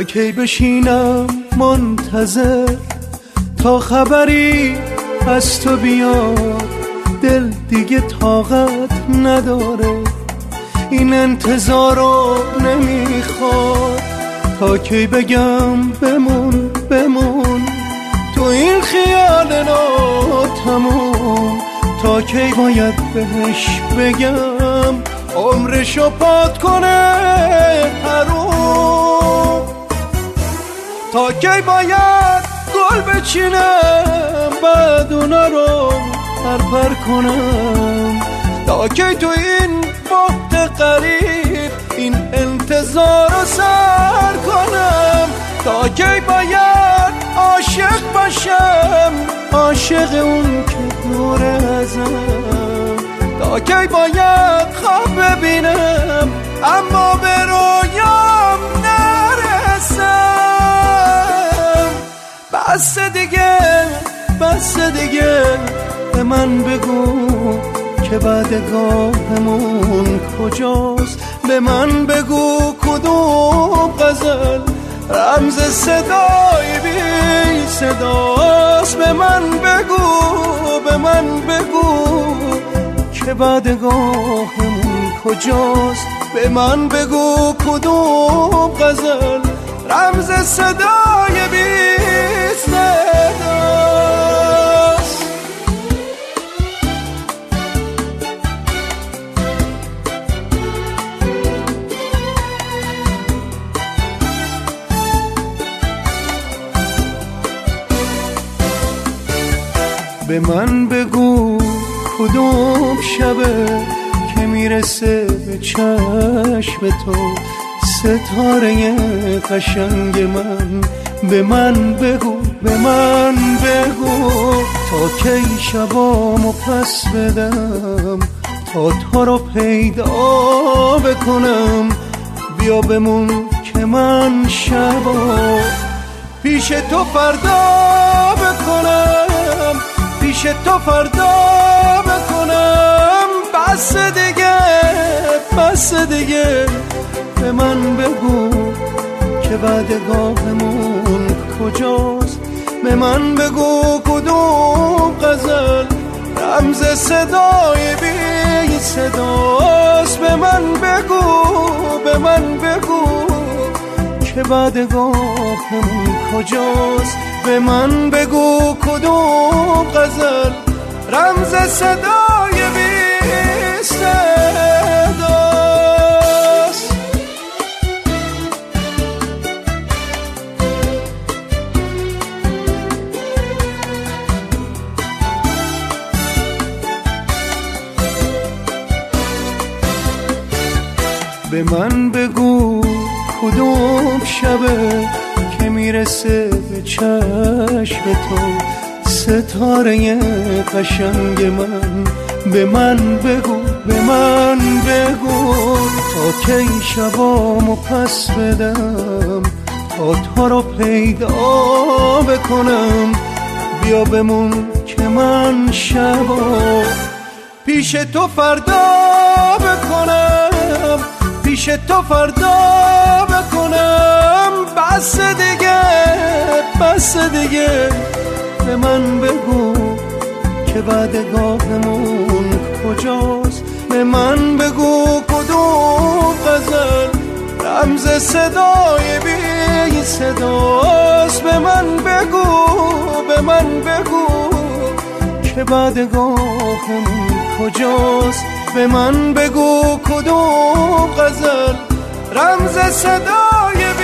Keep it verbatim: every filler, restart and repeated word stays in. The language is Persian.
کی بشینم منتظر تا خبری از تو بیاد؟ دل دیگه طاقت نداره این انتظارو نمیخواد. تا کی بگم بمون بمون تو این خیال ناتموم؟ تا کی باید بهش بگم عمرشو پات کنه حروم؟ تا کی باید گل بچینم بعد اونا رو پرپر کنم؟ تا کی تو این بحت قریب این انتظار رو سر کنم؟ تا کی باید عاشق باشم عاشق اون که دور ازم؟ تا کی باید خواب ببینم اما به رویام نرسم؟ بس دیگه بس دیگه به من بگو که بعدگاهمون کجاست؟ به من بگو کدوم غزل رمز صدای بی صداست؟ به من بگو به من بگو که بعدگاهمون کجاست؟ به من بگو کدوم غزل رمز صدای بی صداست؟ به من بگو کدوم شبه که میرسه به چشم تو ستاره قشنگ من؟ به من بگو به من بگو تا کی شبامو پس بدم تا تو رو پیدا بکنم؟ بیا بمون که من شبا پیش تو فردا بکنم، پیش تو فردا بکنم. بس دیگه بس دیگه به من بگو که بعدگاهمون کجاست؟ به من بگو کدوم غزل رمز صدای بی صداست؟ به من بگو به من بگو که بعدگاهمون کجاست؟ به من بگو کدوم غزل رمز صدای بی صداست؟ به من بگو کدوم شبه که میرسه به چشم تو ستاره قشنگ من؟ به من بگو به من بگو تا کی شبامو پس بدم تا تو رو پیدا بکنم. بیا بمون که من شبا پیش تو فردا بکنم، پیش تو فردا بکنم. بس دیگه بس دیگه به من بگو که بعدگاهمون کجاست؟ به من بگو کدوم غزل رمز صدای بی صداست؟ به من بگو به من بگو که بعدگاهمون کجاست؟ به من بگو کدوم غزل رمز صدای